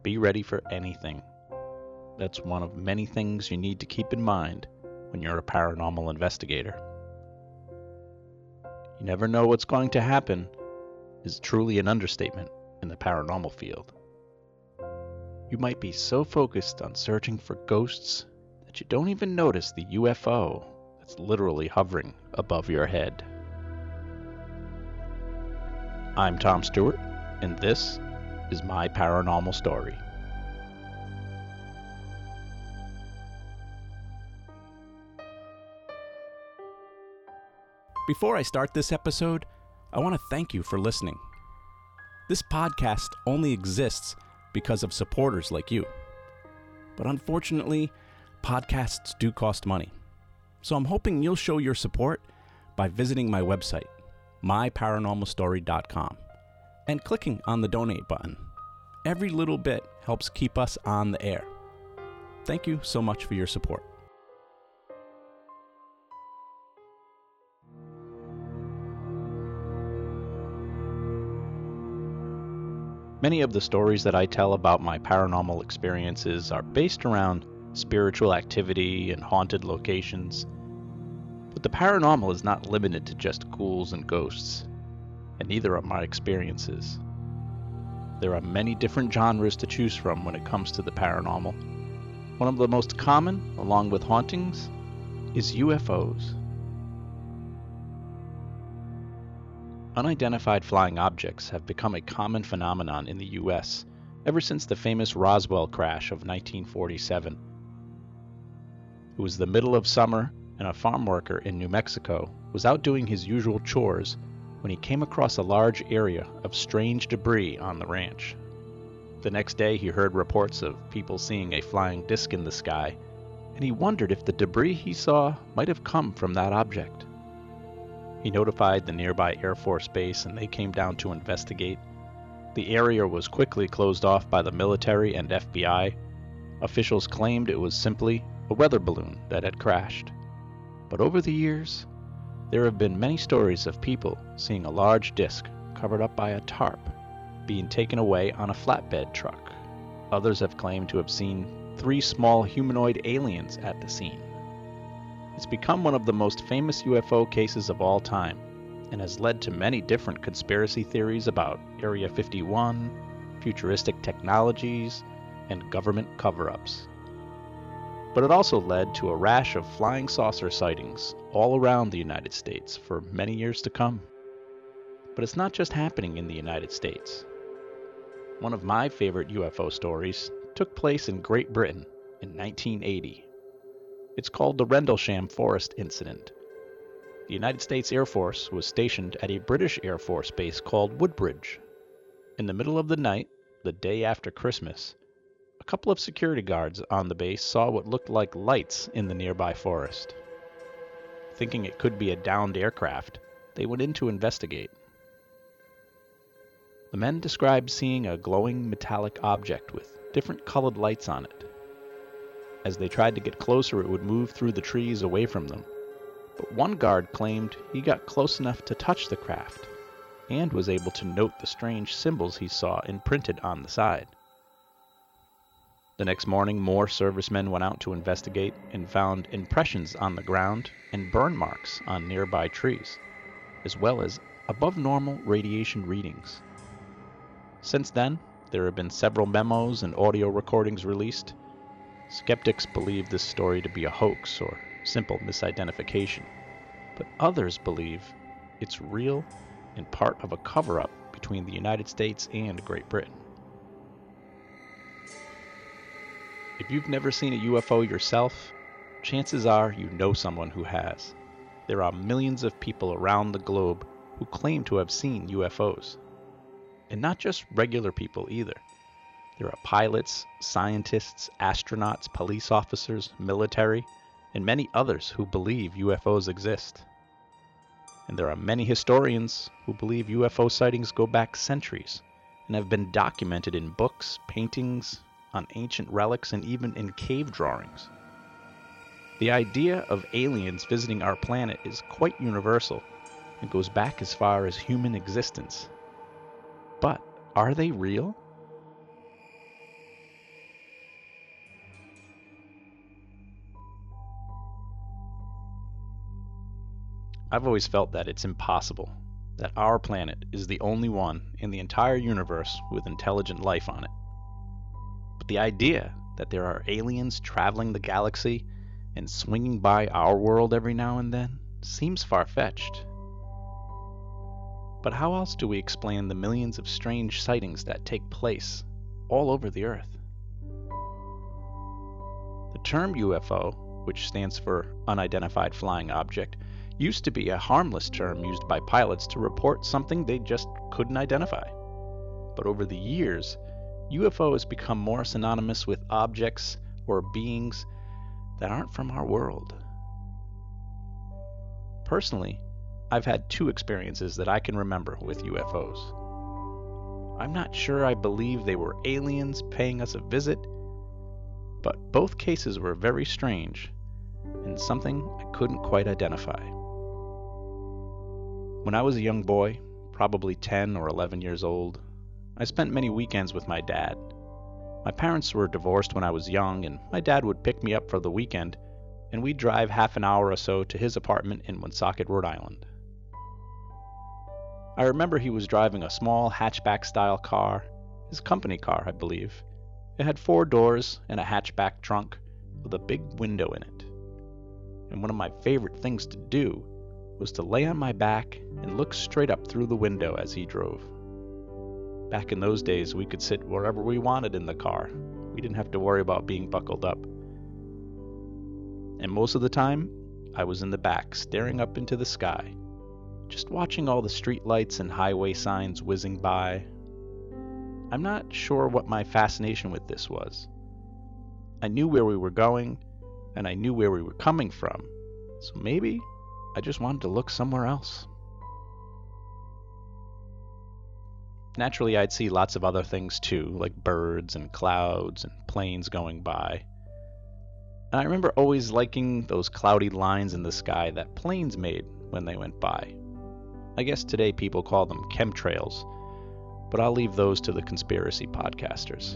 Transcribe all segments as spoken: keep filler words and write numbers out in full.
be ready for anything. That's one of many things you need to keep in mind when you're a paranormal investigator. You never know what's going to happen is truly an understatement in the paranormal field. You might be so focused on searching for ghosts that you don't even notice the U F O that's literally hovering above your head. I'm Tom Stewart, and this is my paranormal story. Before I start this episode, I want to thank you for listening. This podcast only exists because of supporters like you. But unfortunately, podcasts do cost money. So I'm hoping you'll show your support by visiting my website, my paranormal story dot com, and clicking on the donate button. Every little bit helps keep us on the air. Thank you so much for your support. Many of the stories that I tell about my paranormal experiences are based around spiritual activity and haunted locations. But the paranormal is not limited to just ghouls and ghosts, and neither are my experiences. There are many different genres to choose from when it comes to the paranormal. One of the most common, along with hauntings, is U F Os. Unidentified flying objects have become a common phenomenon in the U S ever since the famous Roswell crash of nineteen forty-seven. It was the middle of summer, and a farm worker in New Mexico was out doing his usual chores when he came across a large area of strange debris on the ranch. The next day he heard reports of people seeing a flying disc in the sky, and he wondered if the debris he saw might have come from that object. He notified the nearby Air Force Base, and they came down to investigate. The area was quickly closed off by the military and F B I. Officials claimed it was simply a weather balloon that had crashed. But over the years, there have been many stories of people seeing a large disc covered up by a tarp being taken away on a flatbed truck. Others have claimed to have seen three small humanoid aliens at the scene. It's become one of the most famous U F O cases of all time, and has led to many different conspiracy theories about Area fifty-one, futuristic technologies, and government cover-ups. But it also led to a rash of flying saucer sightings all around the United States for many years to come. But it's not just happening in the United States. One of my favorite U F O stories took place in Great Britain in nineteen eighty. It's called the Rendlesham Forest Incident. The United States Air Force was stationed at a British Air Force base called Woodbridge. In the middle of the night, the day after Christmas, a couple of security guards on the base saw what looked like lights in the nearby forest. Thinking it could be a downed aircraft, they went in to investigate. The men described seeing a glowing metallic object with different colored lights on it. As they tried to get closer, it would move through the trees away from them. But one guard claimed he got close enough to touch the craft, and was able to note the strange symbols he saw imprinted on the side. The next morning, more servicemen went out to investigate and found impressions on the ground and burn marks on nearby trees, as well as above normal radiation readings. Since then, there have been several memos and audio recordings released. Skeptics believe this story to be a hoax or simple misidentification, but others believe it's real and part of a cover-up between the United States and Great Britain. If you've never seen a U F O yourself, chances are you know someone who has. There are millions of people around the globe who claim to have seen U F Os. And not just regular people either. There are pilots, scientists, astronauts, police officers, military, and many others who believe U F Os exist. And there are many historians who believe U F O sightings go back centuries and have been documented in books, paintings, on ancient relics, and even in cave drawings. The idea of aliens visiting our planet is quite universal and goes back as far as human existence. But are they real? I've always felt that it's impossible, that our planet is the only one in the entire universe with intelligent life on it. But the idea that there are aliens traveling the galaxy and swinging by our world every now and then seems far-fetched. But how else do we explain the millions of strange sightings that take place all over the Earth? The term U F O, which stands for Unidentified Flying Object, used to be a harmless term used by pilots to report something they just couldn't identify. But over the years, U F O has become more synonymous with objects or beings that aren't from our world. Personally, I've had two experiences that I can remember with U F Os. I'm not sure I believe they were aliens paying us a visit, but both cases were very strange and something I couldn't quite identify. When I was a young boy, probably ten or eleven years old, I spent many weekends with my dad. My parents were divorced when I was young, and my dad would pick me up for the weekend, and we'd drive half an hour or so to his apartment in Woonsocket, Rhode Island. I remember he was driving a small hatchback-style car, his company car, I believe. It had four doors and a hatchback trunk with a big window in it. And one of my favorite things to do was to lay on my back and look straight up through the window as he drove. Back in those days, we could sit wherever we wanted in the car. We didn't have to worry about being buckled up. And most of the time, I was in the back, staring up into the sky, just watching all the street lights and highway signs whizzing by. I'm not sure what my fascination with this was. I knew where we were going, and I knew where we were coming from, so maybe I just wanted to look somewhere else. Naturally, I'd see lots of other things too, like birds and clouds and planes going by. And I remember always liking those cloudy lines in the sky that planes made when they went by. I guess today people call them chemtrails, but I'll leave those to the conspiracy podcasters.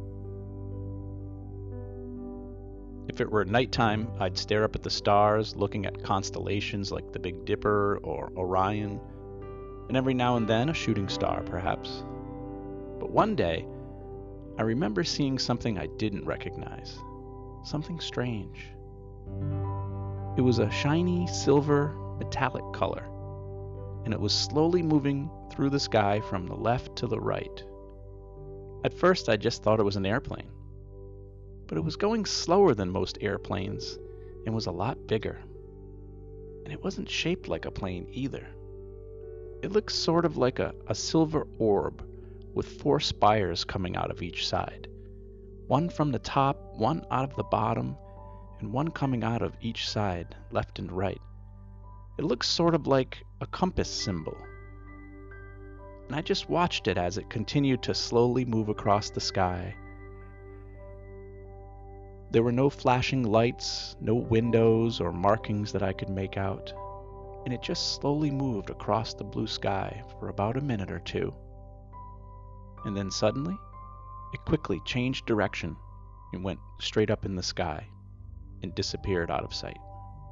If it were nighttime, I'd stare up at the stars, looking at constellations like the Big Dipper or Orion, and every now and then a shooting star, perhaps. But one day, I remember seeing something I didn't recognize, something strange. It was a shiny silver metallic color, and it was slowly moving through the sky from the left to the right. At first, I just thought it was an airplane, but it was going slower than most airplanes and was a lot bigger. And it wasn't shaped like a plane either. It looked sort of like a, a silver orb with four spires coming out of each side. One from the top, one out of the bottom, and one coming out of each side, left and right. It looked sort of like a compass symbol. And I just watched it as it continued to slowly move across the sky. There were no flashing lights, no windows or markings that I could make out, and it just slowly moved across the blue sky for about a minute or two. And then suddenly, it quickly changed direction and went straight up in the sky and disappeared out of sight.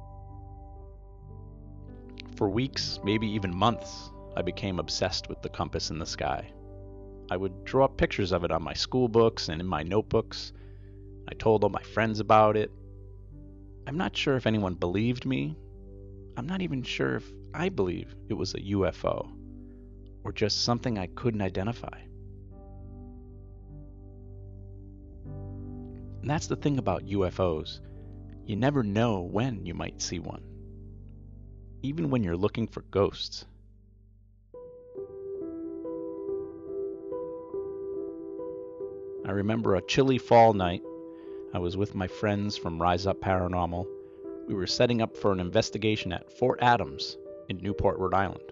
For weeks, maybe even months, I became obsessed with the compass in the sky. I would draw pictures of it on my school books and in my notebooks. I told all my friends about it. I'm not sure if anyone believed me. I'm not even sure if I believe it was a U F O or just something I couldn't identify. And that's the thing about U F Os. You never know when you might see one, even when you're looking for ghosts. I remember a chilly fall night. I was with my friends from Rise Up Paranormal. We were setting up for an investigation at Fort Adams in Newport, Rhode Island.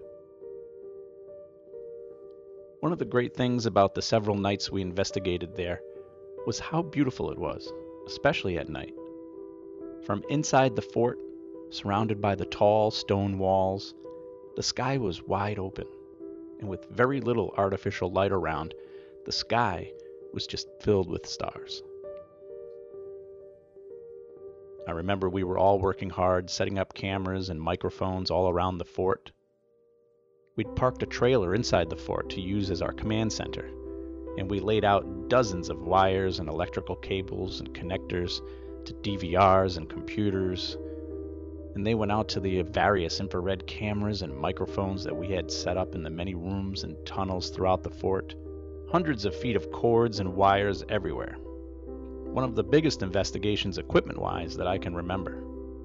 One of the great things about the several nights we investigated there was how beautiful it was, especially at night. From inside the fort, surrounded by the tall stone walls, the sky was wide open, and with very little artificial light around, the sky was just filled with stars. I remember we were all working hard, setting up cameras and microphones all around the fort. We'd parked a trailer inside the fort to use as our command center, and we laid out dozens of wires and electrical cables and connectors to D V Rs and computers, and they went out to the various infrared cameras and microphones that we had set up in the many rooms and tunnels throughout the fort. Hundreds of feet of cords and wires everywhere. One of the biggest investigations equipment-wise that I can remember.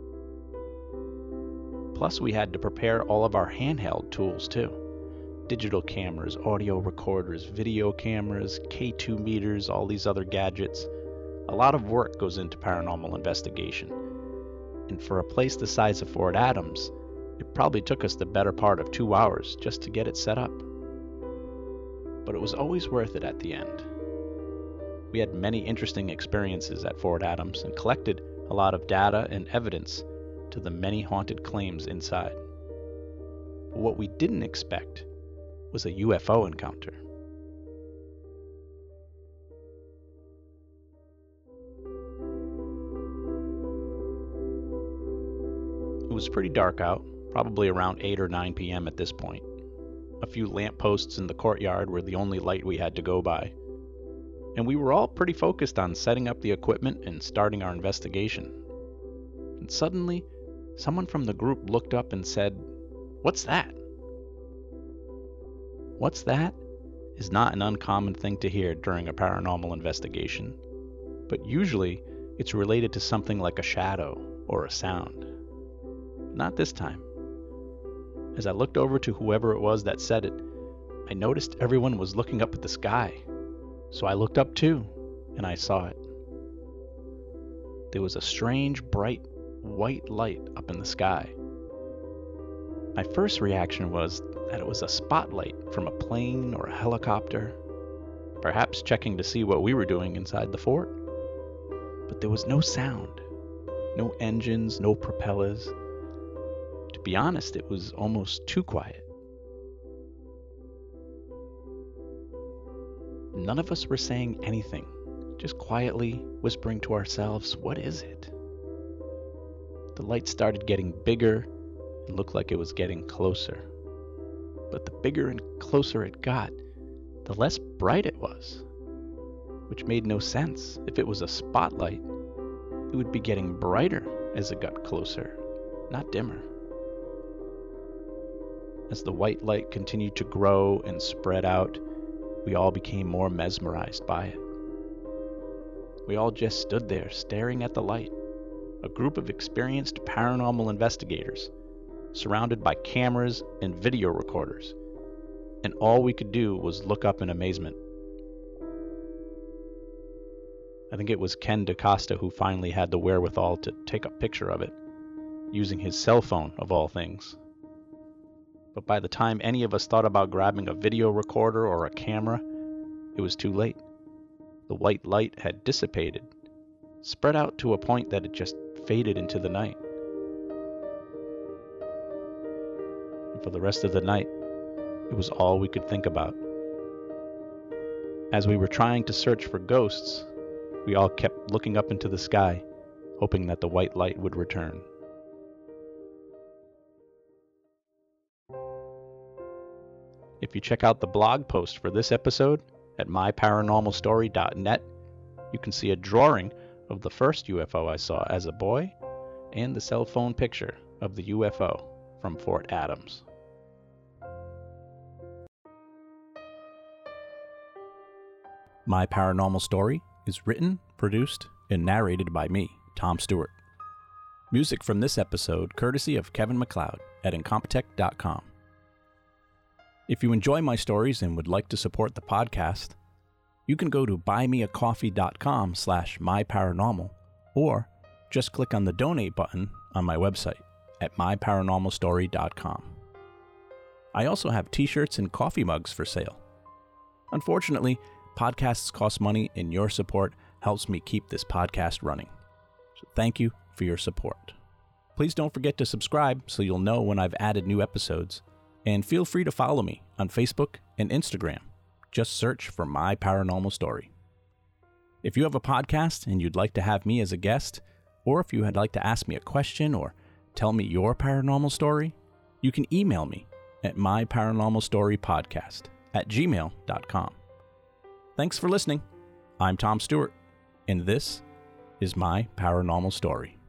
Plus, we had to prepare all of our handheld tools too. Digital cameras, audio recorders, video cameras, K two meters, all these other gadgets. A lot of work goes into paranormal investigation. And for a place the size of Fort Adams, it probably took us the better part of two hours just to get it set up. But it was always worth it at the end. We had many interesting experiences at Fort Adams and collected a lot of data and evidence to the many haunted claims inside. But what we didn't expect was a U F O encounter. It was pretty dark out, probably around eight or nine p.m. at this point. A few lampposts in the courtyard were the only light we had to go by. And we were all pretty focused on setting up the equipment and starting our investigation. And suddenly, someone from the group looked up and said, "What's that?" "What's that?" is not an uncommon thing to hear during a paranormal investigation, but usually it's related to something like a shadow or a sound. Not this time. As I looked over to whoever it was that said it, I noticed everyone was looking up at the sky. So I looked up too, and I saw it. There was a strange, bright, white light up in the sky. My first reaction was that it was a spotlight from a plane or a helicopter, perhaps checking to see what we were doing inside the fort. But there was no sound, no engines, no propellers. To be honest, it was almost too quiet. None of us were saying anything, just quietly whispering to ourselves, "What is it?" The light started getting bigger and looked like it was getting closer. But the bigger and closer it got, the less bright it was, which made no sense. If it was a spotlight, it would be getting brighter as it got closer, not dimmer. As the white light continued to grow and spread out, we all became more mesmerized by it. We all just stood there staring at the light, a group of experienced paranormal investigators, surrounded by cameras and video recorders, and all we could do was look up in amazement. I think it was Ken DaCosta who finally had the wherewithal to take a picture of it, using his cell phone of all things. But by the time any of us thought about grabbing a video recorder or a camera, it was too late. The white light had dissipated, spread out to a point that it just faded into the night. And for the rest of the night, it was all we could think about. As we were trying to search for ghosts, we all kept looking up into the sky, hoping that the white light would return. If you check out the blog post for this episode at my paranormal story dot net, you can see a drawing of the first U F O I saw as a boy and the cell phone picture of the U F O from Fort Adams. My Paranormal Story is written, produced, and narrated by me, Tom Stewart. Music from this episode courtesy of Kevin MacLeod at incompetech dot com. If you enjoy my stories and would like to support the podcast, you can go to buymeacoffee dot com slash myparanormal or just click on the donate button on my website at my paranormal story dot com. I also have t-shirts and coffee mugs for sale. Unfortunately, podcasts cost money and your support helps me keep this podcast running. So thank you for your support. Please don't forget to subscribe so you'll know when I've added new episodes. And feel free to follow me on Facebook and Instagram. Just search for My Paranormal Story. If you have a podcast and you'd like to have me as a guest, or if you would like to ask me a question or tell me your paranormal story, you can email me at myparanormalstorypodcast at gmail dot com. Thanks for listening. I'm Tom Stewart, and this is My Paranormal Story.